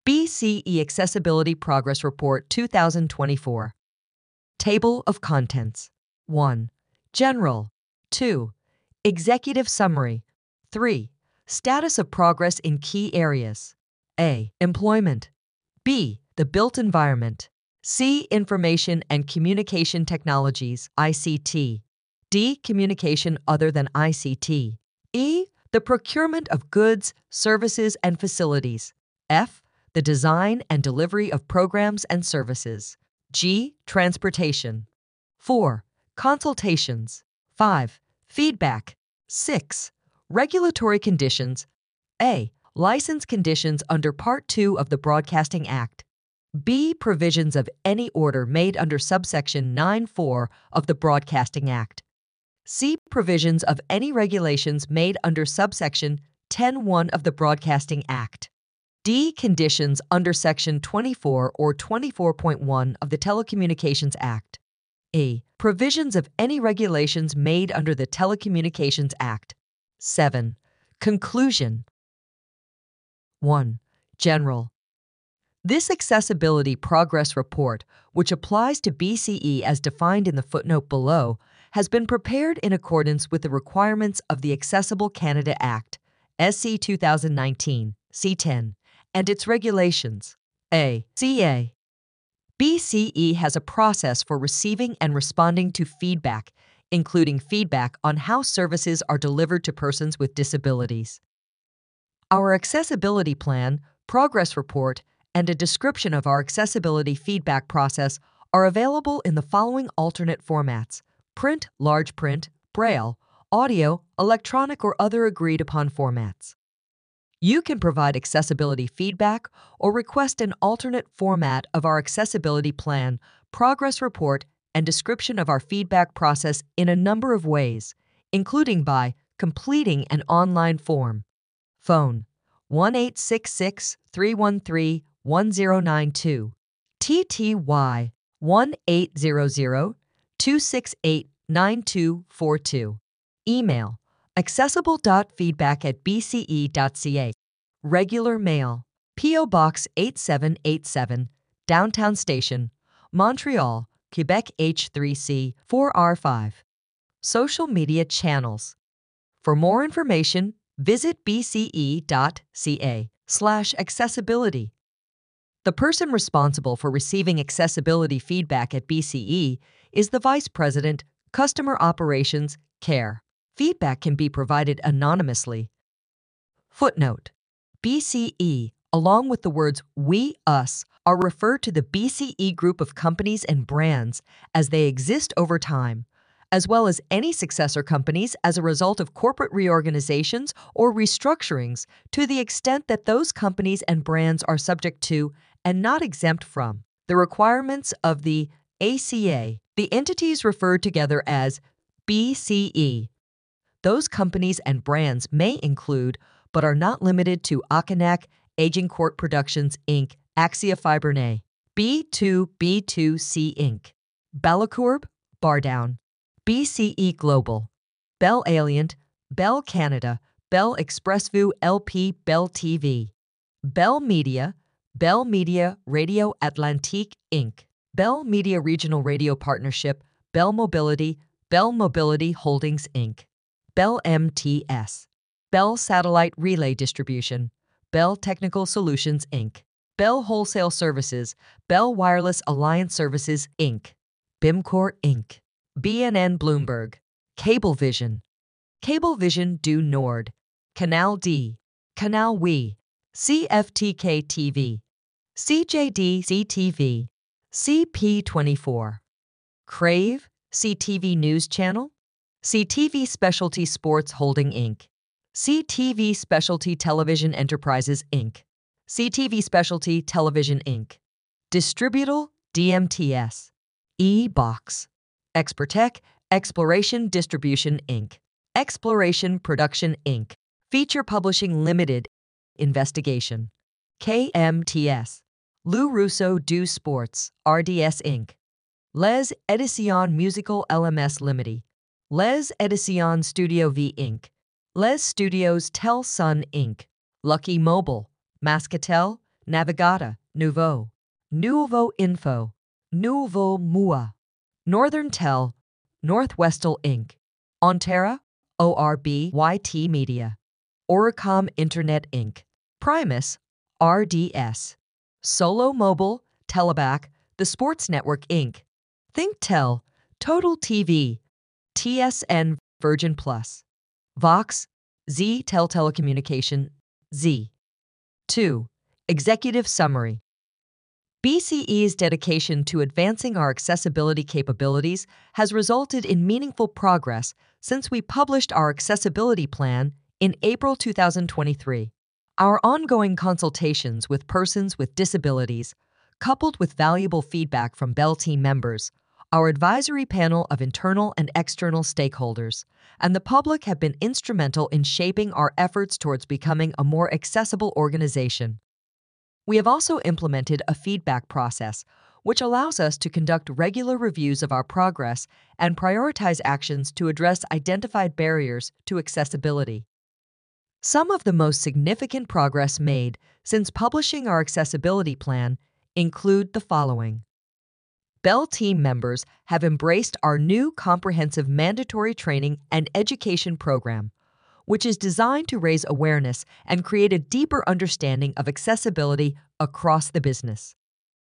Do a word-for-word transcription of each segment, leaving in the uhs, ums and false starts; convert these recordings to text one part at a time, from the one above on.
B C E Accessibility Progress Report two thousand twenty-four. Table of Contents. one. General. two. Executive Summary. three. Status of progress in key areas. A. Employment. B. The built environment. C. Information and Communication Technologies, I C T. D. Communication other than I C T. E. The procurement of goods, services, and facilities. F. The design and delivery of programs and services. G. Transportation. four. Consultations. five. Feedback. six. Regulatory conditions. A. License conditions under Part two of the Broadcasting Act. B. Provisions of any order made under subsection nine four of the Broadcasting Act. C. Provisions of any regulations made under subsection ten one of the Broadcasting Act. D. Conditions under Section twenty-four or twenty-four point one of the Telecommunications Act. A. Provisions of any regulations made under the Telecommunications Act. seven. Conclusion. one. General. This Accessibility Progress Report, which applies to B C E as defined in the footnote below, has been prepared in accordance with the requirements of the Accessible Canada Act, S C two thousand nineteen, C ten, and its regulations. A. C A. B C E has a process for receiving and responding to feedback, including feedback on how services are delivered to persons with disabilities. Our Accessibility Plan, Progress Report, and a description of our accessibility feedback process are available in the following alternate formats: print, large print, braille, audio, electronic, or other agreed-upon formats. You can provide accessibility feedback or request an alternate format of our Accessibility Plan, Progress Report, and description of our feedback process in a number of ways, including by completing an online form. Phone one eight six six, three one three, one zero nine two, T T Y one eight zero zero, two six eight, nine two four two. Email accessible dot feedback at b c e dot c a. Regular mail P O Box eight seven eight seven, Downtown Station, Montreal, Quebec H three C four R five. Social media channels. For more information, visit b c e dot c a slash accessibility. The person responsible for receiving accessibility feedback at B C E is the Vice President, Customer Operations, Care. Feedback can be provided anonymously. Footnote: B C E, along with the words we, us, are referred to the B C E group of companies and brands as they exist over time, as well as any successor companies as a result of corporate reorganizations or restructurings to the extent that those companies and brands are subject to and not exempt from the requirements of the A C A. The entities referred together as B C E. Those companies and brands may include, but are not limited to, Akinak, Agincourt Productions, Incorporated, Axia Fiberne, B two B two C Incorporated, Bellacourb, Bardown, B C E Global, Bell Alliant, Bell Canada, Bell Expressview L P, Bell T V, Bell Media, Bell Media Radio Atlantique, Incorporated, Bell Media Regional Radio Partnership, Bell Mobility, Bell Mobility Holdings, Incorporated, Bell M T S, Bell Satellite Relay Distribution, Bell Technical Solutions, Incorporated, Bell Wholesale Services, Bell Wireless Alliance Services, Incorporated, BIMCor, Incorporated, B N N Bloomberg, Cablevision, Cablevision du Nord, Canal D, Canal We, C F T K T V, C J D C T V, C P twenty-four, Crave, C T V News Channel, C T V Specialty Sports Holding, Incorporated, C T V Specialty Television Enterprises, Incorporated, C T V Specialty Television, Incorporated, Distributal, D M T S, E-Box, Expertech, Exploration Distribution, Incorporated, Exploration Production, Incorporated, Feature Publishing Limited, Investigation, K M T S, Lou Russo du Sports, R D S, Incorporated, Les Editions Musical L M S Limited, Les Editions Studio V, Incorporated, Les Studios Tel Sun, Incorporated, Lucky Mobile, Mascatel, Navigata, Nouveau, Nouveau Info, Nouveau Mua, Northern Tel, Northwestel Incorporated, Ontera, O R B Y T Media, Oricom Internet Incorporated, Primus, R D S, Solo Mobile, Telebac, The Sports Network Incorporated, ThinkTel, Total T V, T S N Virgin Plus, Vox, Z Tel Telecommunication, Z. two. Executive Summary. B C E's dedication to advancing our accessibility capabilities has resulted in meaningful progress since we published our accessibility plan in April two thousand twenty-three. Our ongoing consultations with persons with disabilities, coupled with valuable feedback from Bell team members, our advisory panel of internal and external stakeholders, and the public have been instrumental in shaping our efforts towards becoming a more accessible organization. We have also implemented a feedback process, which allows us to conduct regular reviews of our progress and prioritize actions to address identified barriers to accessibility. Some of the most significant progress made since publishing our accessibility plan include the following. Bell team members have embraced our new comprehensive mandatory training and education program, which is designed to raise awareness and create a deeper understanding of accessibility across the business.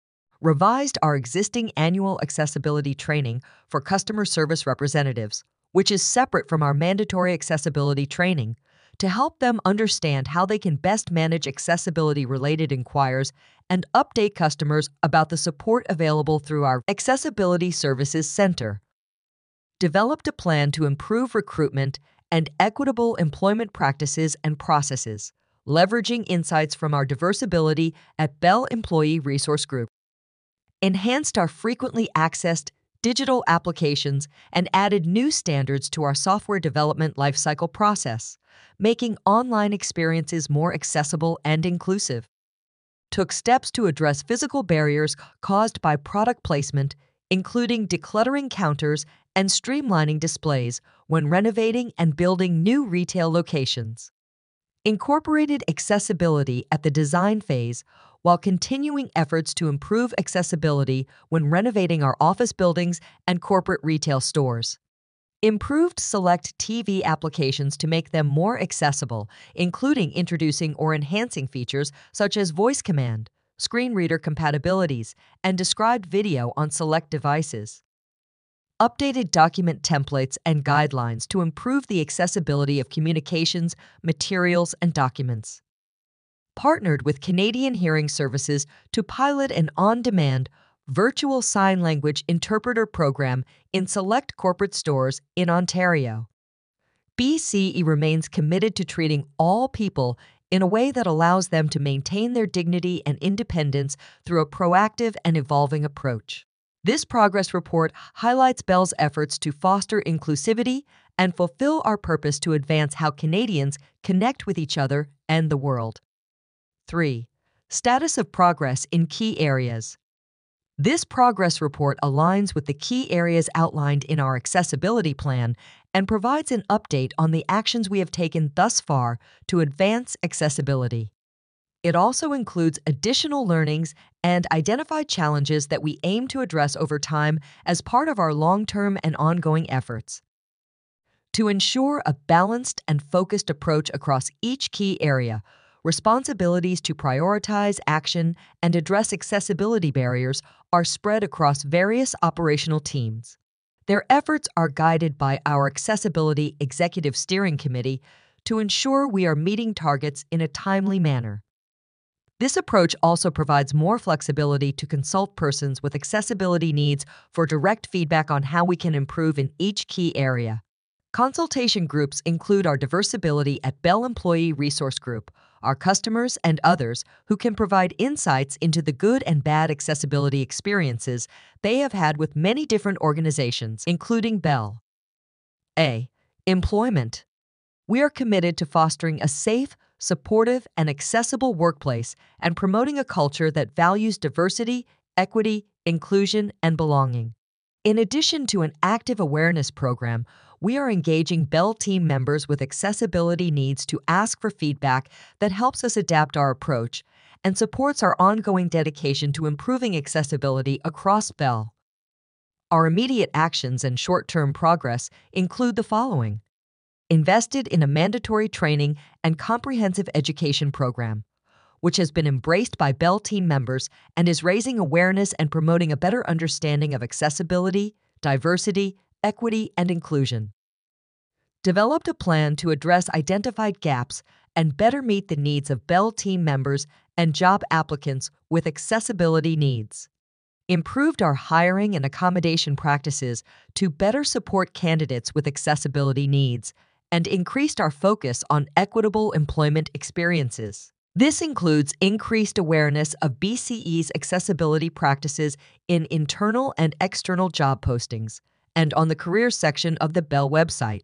Revised our existing annual accessibility training for customer service representatives, which is separate from our mandatory accessibility training, to help them understand how they can best manage accessibility-related inquiries and update customers about the support available through our Accessibility Services Center. Developed a plan to improve recruitment and equitable employment practices and processes, leveraging insights from our Diversability at Bell Employee Resource Group. Enhanced our frequently accessed digital applications and added new standards to our software development lifecycle process, making online experiences more accessible and inclusive. Took steps to address physical barriers caused by product placement, including decluttering counters and streamlining displays when renovating and building new retail locations. Incorporated accessibility at the design phase while continuing efforts to improve accessibility when renovating our office buildings and corporate retail stores. Improved select T V applications to make them more accessible, including introducing or enhancing features such as voice command, screen reader compatibilities, and described video on select devices. Updated document templates and guidelines to improve the accessibility of communications, materials, and documents. Partnered with Canadian Hearing Services to pilot an on-demand virtual sign language interpreter program in select corporate stores in Ontario. B C E remains committed to treating all people in a way that allows them to maintain their dignity and independence through a proactive and evolving approach. This progress report highlights Bell's efforts to foster inclusivity and fulfill our purpose to advance how Canadians connect with each other and the world. three. Status of progress in key areas. This progress report aligns with the key areas outlined in our accessibility plan and provides an update on the actions we have taken thus far to advance accessibility. It also includes additional learnings and identified challenges that we aim to address over time as part of our long-term and ongoing efforts. To ensure a balanced and focused approach across each key area, responsibilities to prioritize action and address accessibility barriers are spread across various operational teams. Their efforts are guided by our Accessibility Executive Steering Committee to ensure we are meeting targets in a timely manner. This approach also provides more flexibility to consult persons with accessibility needs for direct feedback on how we can improve in each key area. Consultation groups include our Diversability at Bell Employee Resource Group, our customers, and others who can provide insights into the good and bad accessibility experiences they have had with many different organizations, including Bell. A. Employment. We are committed to fostering a safe, supportive, and accessible workplace and promoting a culture that values diversity, equity, inclusion, and belonging. In addition to an active awareness program, we are engaging Bell team members with accessibility needs to ask for feedback that helps us adapt our approach and supports our ongoing dedication to improving accessibility across Bell. Our immediate actions and short-term progress include the following: invested in a mandatory training and comprehensive education program, which has been embraced by Bell team members and is raising awareness and promoting a better understanding of accessibility, diversity, equity, and inclusion. Developed a plan to address identified gaps and better meet the needs of Bell team members and job applicants with accessibility needs. Improved our hiring and accommodation practices to better support candidates with accessibility needs, and increased our focus on equitable employment experiences. This includes increased awareness of B C E's accessibility practices in internal and external job postings and on the careers section of the Bell website.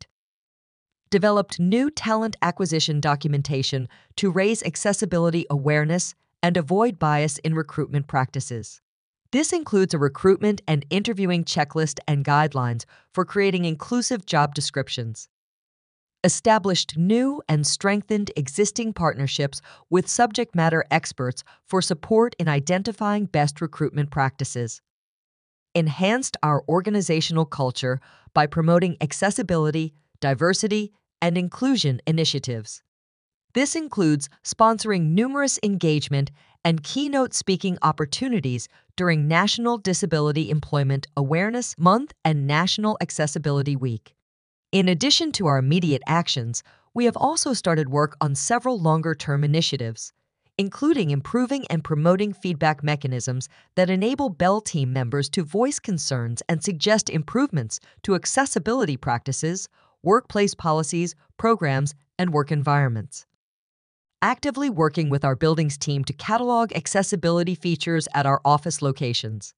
Developed new talent acquisition documentation to raise accessibility awareness and avoid bias in recruitment practices. This includes a recruitment and interviewing checklist and guidelines for creating inclusive job descriptions. Established new and strengthened existing partnerships with subject matter experts for support in identifying best recruitment practices. Enhanced our organizational culture by promoting accessibility, diversity, and inclusion initiatives. This includes sponsoring numerous engagement and keynote speaking opportunities during National Disability Employment Awareness Month and National Accessibility Week. In addition to our immediate actions, we have also started work on several longer-term initiatives, including improving and promoting feedback mechanisms that enable Bell team members to voice concerns and suggest improvements to accessibility practices, workplace policies, programs, and work environments. Actively working with our buildings team to catalog accessibility features at our office locations.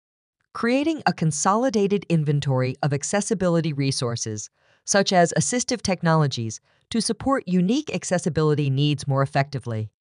Creating a consolidated inventory of accessibility resources, such as assistive technologies, to support unique accessibility needs more effectively.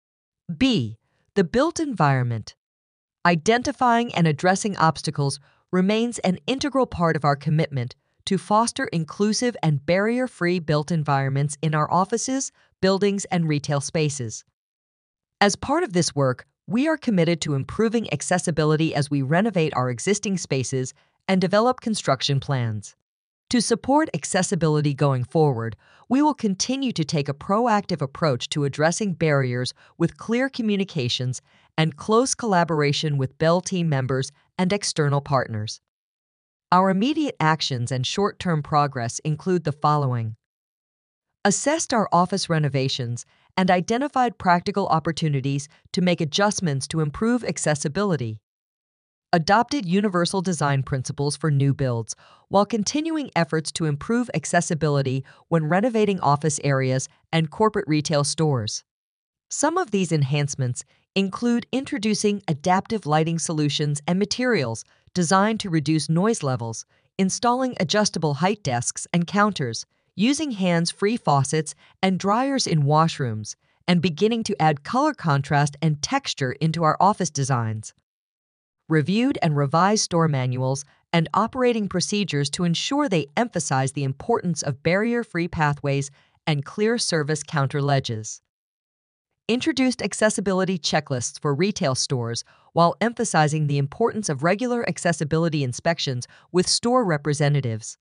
B. The built environment. Identifying and addressing obstacles remains an integral part of our commitment to foster inclusive and barrier-free built environments in our offices, buildings, and retail spaces. As part of this work, we are committed to improving accessibility as we renovate our existing spaces and develop construction plans. To support accessibility going forward, we will continue to take a proactive approach to addressing barriers with clear communications and close collaboration with Bell team members and external partners. Our immediate actions and short-term progress include the following: assessed our office renovations and identified practical opportunities to make adjustments to improve accessibility. Adopted universal design principles for new builds while continuing efforts to improve accessibility when renovating office areas and corporate retail stores. Some of these enhancements include introducing adaptive lighting solutions and materials designed to reduce noise levels, installing adjustable height desks and counters, using hands-free faucets and dryers in washrooms, and beginning to add color contrast and texture into our office designs. Reviewed and revised store manuals and operating procedures to ensure they emphasize the importance of barrier-free pathways and clear service counter ledges. Introduced accessibility checklists for retail stores while emphasizing the importance of regular accessibility inspections with store representatives.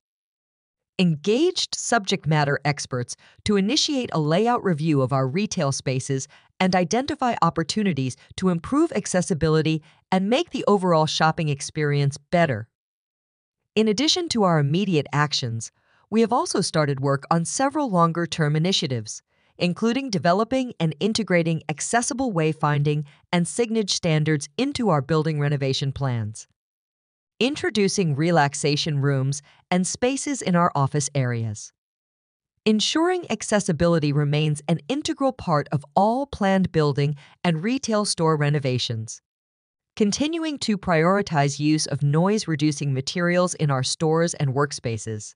Engaged subject matter experts to initiate a layout review of our retail spaces and identify opportunities to improve accessibility and make the overall shopping experience better. In addition to our immediate actions, we have also started work on several longer-term initiatives, including developing and integrating accessible wayfinding and signage standards into our building renovation plans. Introducing relaxation rooms and spaces in our office areas. Ensuring accessibility remains an integral part of all planned building and retail store renovations. Continuing to prioritize use of noise-reducing materials in our stores and workspaces.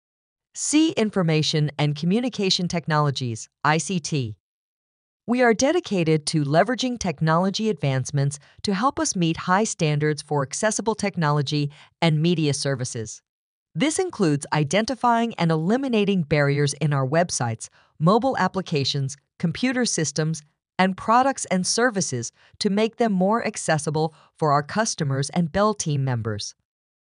C. Information and Communication Technologies, I C T. We are dedicated to leveraging technology advancements to help us meet high standards for accessible technology and media services. This includes identifying and eliminating barriers in our websites, mobile applications, computer systems, and products and services to make them more accessible for our customers and Bell team members.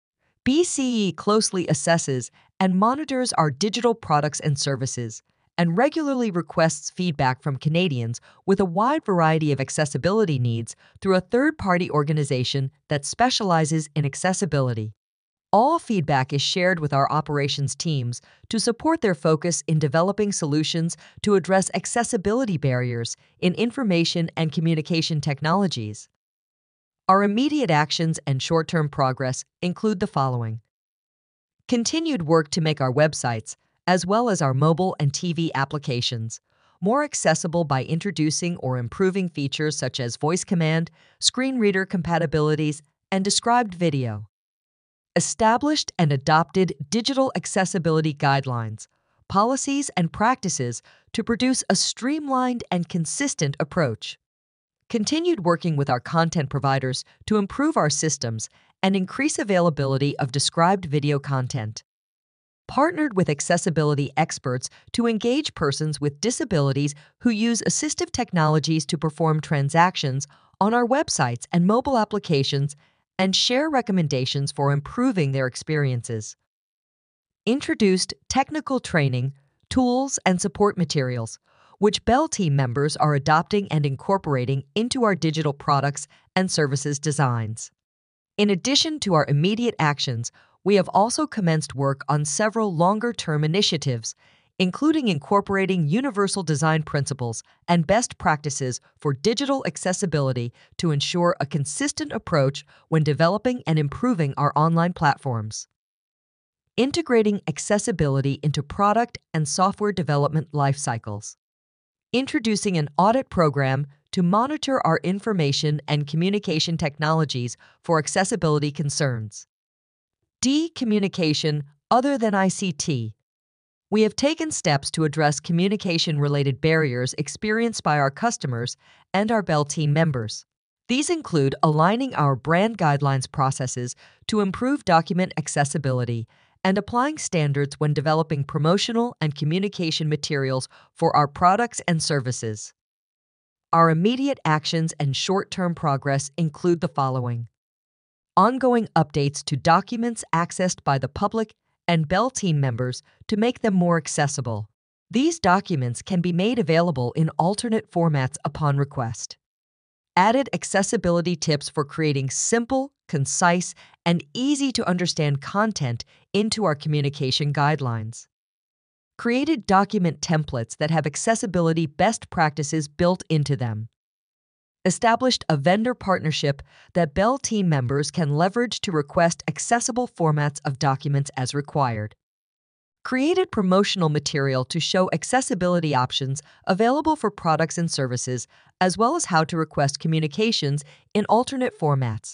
B C E closely assesses and monitors our digital products and services and regularly requests feedback from Canadians with a wide variety of accessibility needs through a third-party organization that specializes in accessibility. All feedback is shared with our operations teams to support their focus in developing solutions to address accessibility barriers in information and communication technologies. Our immediate actions and short-term progress include the following: continued work to make our websites, as well as our mobile and T V applications, more accessible by introducing or improving features such as voice command, screen reader compatibilities, and described video. Established and adopted digital accessibility guidelines, policies, and practices to produce a streamlined and consistent approach. Continued working with our content providers to improve our systems and increase availability of described video content. Partnered with accessibility experts to engage persons with disabilities who use assistive technologies to perform transactions on our websites and mobile applications and share recommendations for improving their experiences. Introduced technical training, tools, and support materials, which Bell team members are adopting and incorporating into our digital products and services designs. In addition to our immediate actions, we have also commenced work on several longer-term initiatives, including incorporating universal design principles and best practices for digital accessibility to ensure a consistent approach when developing and improving our online platforms. Integrating accessibility into product and software development life cycles. Introducing an audit program to monitor our information and communication technologies for accessibility concerns. D-communication other than I C T. We have taken steps to address communication-related barriers experienced by our customers and our Bell team members. These include aligning our brand guidelines processes to improve document accessibility and applying standards when developing promotional and communication materials for our products and services. Our immediate actions and short-term progress include the following: ongoing updates to documents accessed by the public and Bell team members to make them more accessible. These documents can be made available in alternate formats upon request. Added accessibility tips for creating simple, concise, and easy-to-understand content into our communication guidelines. Created document templates that have accessibility best practices built into them. Established a vendor partnership that Bell team members can leverage to request accessible formats of documents as required. Created promotional material to show accessibility options available for products and services, as well as how to request communications in alternate formats.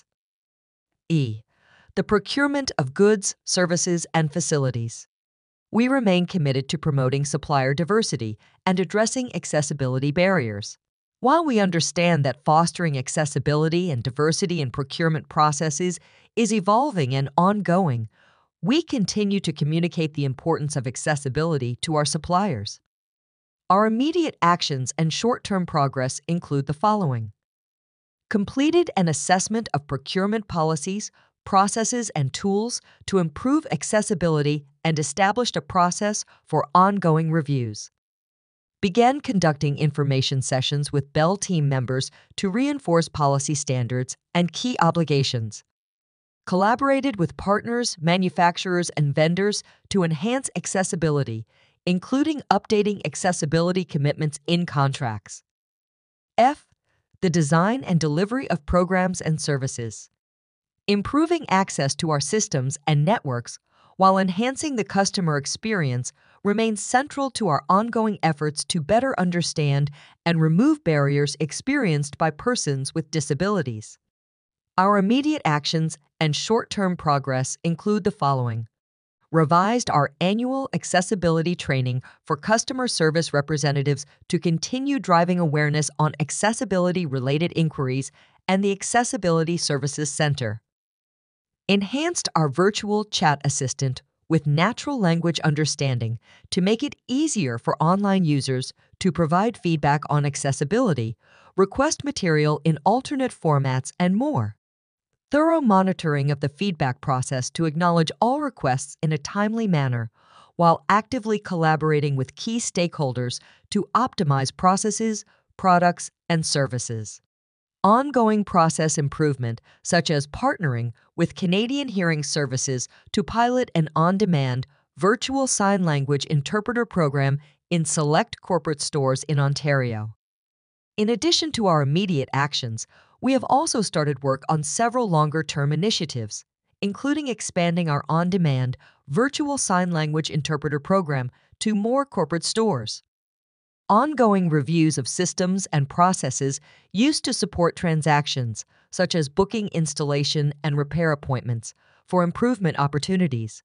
E. The procurement of goods, services, and facilities. We remain committed to promoting supplier diversity and addressing accessibility barriers. While we understand that fostering accessibility and diversity in procurement processes is evolving and ongoing, we continue to communicate the importance of accessibility to our suppliers. Our immediate actions and short-term progress include the following: completed an assessment of procurement policies, processes, and tools to improve accessibility and established a process for ongoing reviews. Began conducting information sessions with Bell team members to reinforce policy standards and key obligations. Collaborated with partners, manufacturers, and vendors to enhance accessibility, including updating accessibility commitments in contracts. F. The design and delivery of programs and services. Improving access to our systems and networks while enhancing the customer experience remains central to our ongoing efforts to better understand and remove barriers experienced by persons with disabilities. Our immediate actions and short-term progress include the following: revised our annual accessibility training for customer service representatives to continue driving awareness on accessibility-related inquiries and the Accessibility Services Center. Enhanced our virtual chat assistant with natural language understanding to make it easier for online users to provide feedback on accessibility, request material in alternate formats, and more. Thorough monitoring of the feedback process to acknowledge all requests in a timely manner, while actively collaborating with key stakeholders to optimize processes, products, and services. Ongoing process improvement, such as partnering with Canadian Hearing Services to pilot an on-demand virtual sign language interpreter program in select corporate stores in Ontario. In addition to our immediate actions, we have also started work on several longer-term initiatives, including expanding our on-demand virtual sign language interpreter program to more corporate stores. Ongoing reviews of systems and processes used to support transactions, such as booking installation and repair appointments, for improvement opportunities.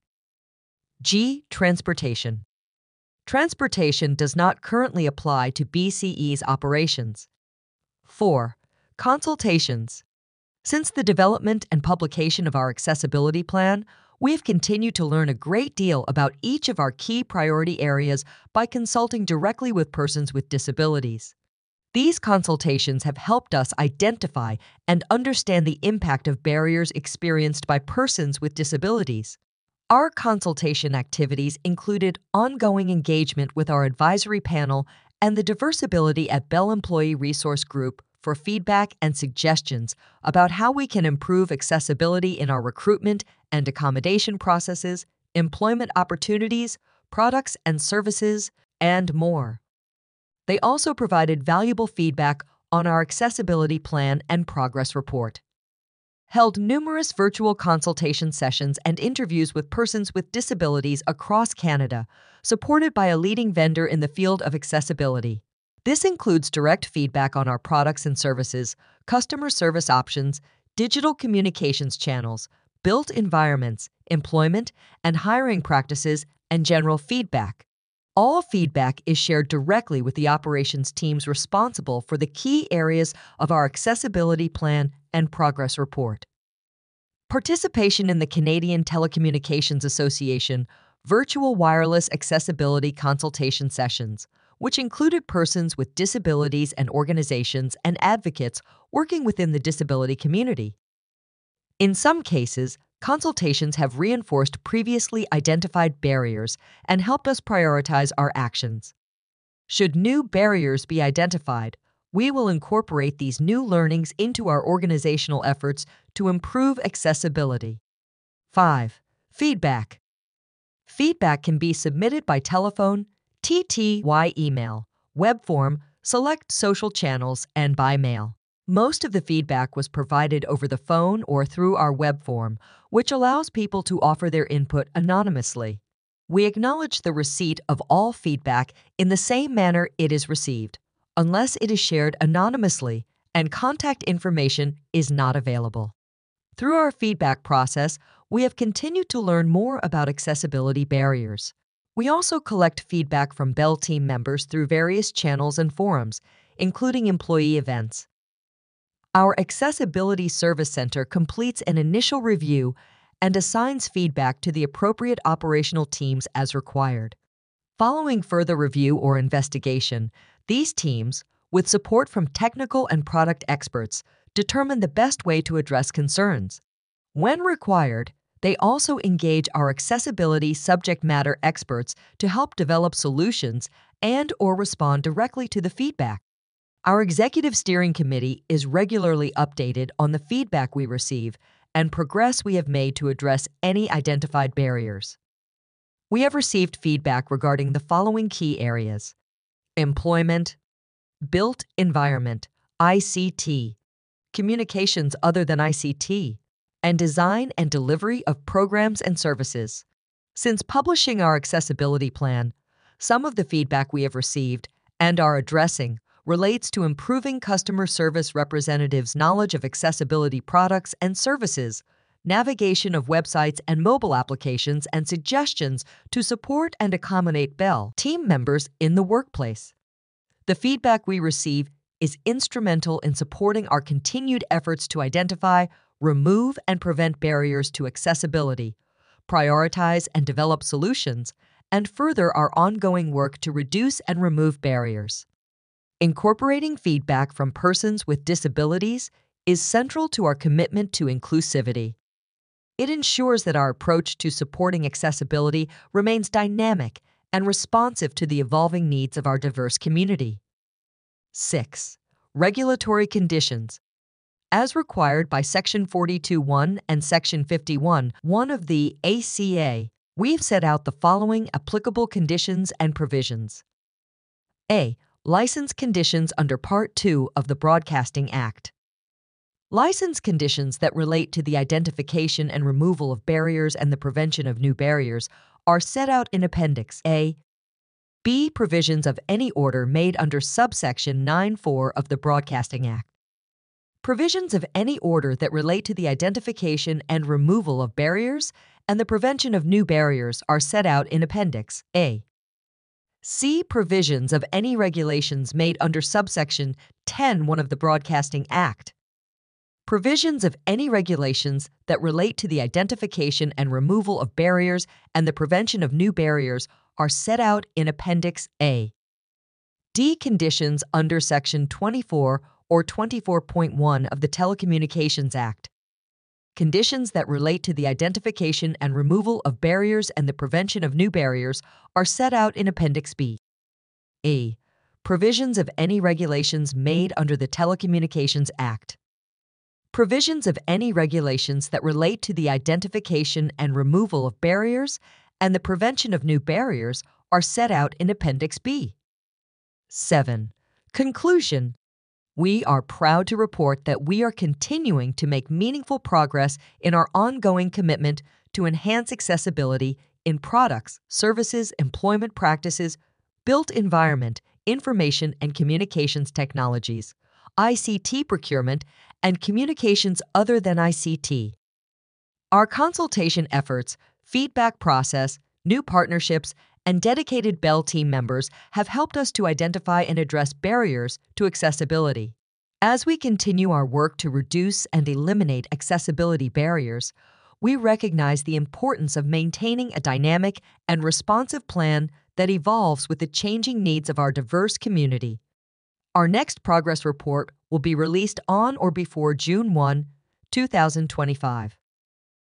G. Transportation. Transportation does not currently apply to B C E's operations. four. Consultations. Since the development and publication of our accessibility plan, we have continued to learn a great deal about each of our key priority areas by consulting directly with persons with disabilities. These consultations have helped us identify and understand the impact of barriers experienced by persons with disabilities. Our consultation activities included ongoing engagement with our advisory panel and the Diversibility at Bell Employee Resource Group for feedback and suggestions about how we can improve accessibility in our recruitment and accommodation processes, employment opportunities, products and services, and more. They also provided valuable feedback on our accessibility plan and progress report. Held numerous virtual consultation sessions and interviews with persons with disabilities across Canada, supported by a leading vendor in the field of accessibility. This includes direct feedback on our products and services, customer service options, digital communications channels, built environments, employment and hiring practices, and general feedback. All feedback is shared directly with the operations teams responsible for the key areas of our accessibility plan and progress report. Participation in the Canadian Telecommunications Association virtual wireless accessibility consultation sessions, which included persons with disabilities and organizations and advocates working within the disability community. In some cases, consultations have reinforced previously identified barriers and helped us prioritize our actions. Should new barriers be identified, we will incorporate these new learnings into our organizational efforts to improve accessibility. five. Feedback. Feedback can be submitted by telephone, T T Y email, web form, select social channels, and by mail. Most of the feedback was provided over the phone or through our web form, which allows people to offer their input anonymously. We acknowledge the receipt of all feedback in the same manner it is received, unless it is shared anonymously and contact information is not available. Through our feedback process, we have continued to learn more about accessibility barriers. We also collect feedback from Bell team members through various channels and forums, including employee events. Our Accessibility Service Center completes an initial review and assigns feedback to the appropriate operational teams as required. Following further review or investigation, these teams, with support from technical and product experts, determine the best way to address concerns. When required, they also engage our accessibility subject matter experts to help develop solutions and or respond directly to the feedback. Our Executive Steering Committee is regularly updated on the feedback we receive and progress we have made to address any identified barriers. We have received feedback regarding the following key areas: employment, built environment, I C T, communications other than I C T, and design and delivery of programs and services. Since publishing our accessibility plan, some of the feedback we have received and are addressing relates to improving customer service representatives' knowledge of accessibility products and services, navigation of websites and mobile applications, and suggestions to support and accommodate Bell team members in the workplace. The feedback we receive is instrumental in supporting our continued efforts to identify, remove, and prevent barriers to accessibility, prioritize and develop solutions, and further our ongoing work to reduce and remove barriers. Incorporating feedback from persons with disabilities is central to our commitment to inclusivity. It ensures that our approach to supporting accessibility remains dynamic and responsive to the evolving needs of our diverse community. six. Regulatory conditions. As required by Section forty-two point one and Section fifty-one point one of the A C A, we've set out the following applicable conditions and provisions. A. License conditions under Part two of the Broadcasting Act. License conditions that relate to the identification and removal of barriers and the prevention of new barriers are set out in Appendix A. B. Provisions of any order made under subsection nine point four of the Broadcasting Act. Provisions of any order that relate to the identification and removal of barriers and the prevention of new barriers are set out in Appendix A. C. Provisions of any regulations made under subsection ten point one of the Broadcasting Act. Provisions of any regulations that relate to the identification and removal of barriers and the prevention of new barriers are set out in Appendix A. D. Conditions under Section twenty-four or twenty-four point one of the Telecommunications Act. Conditions that relate to the identification and removal of barriers and the prevention of new barriers are set out in Appendix B. A. Provisions of any regulations made under the Telecommunications Act. Provisions of any regulations that relate to the identification and removal of barriers and the prevention of new barriers are set out in Appendix B. seven. Conclusion. We are proud to report that we are continuing to make meaningful progress in our ongoing commitment to enhance accessibility in products, services, employment practices, built environment, information and communications technologies, I C T procurement, and communications other than I C T. Our consultation efforts, feedback process, new partnerships, and dedicated Bell team members have helped us to identify and address barriers to accessibility. As we continue our work to reduce and eliminate accessibility barriers, we recognize the importance of maintaining a dynamic and responsive plan that evolves with the changing needs of our diverse community. Our next progress report will be released on or before June first, two thousand twenty-five.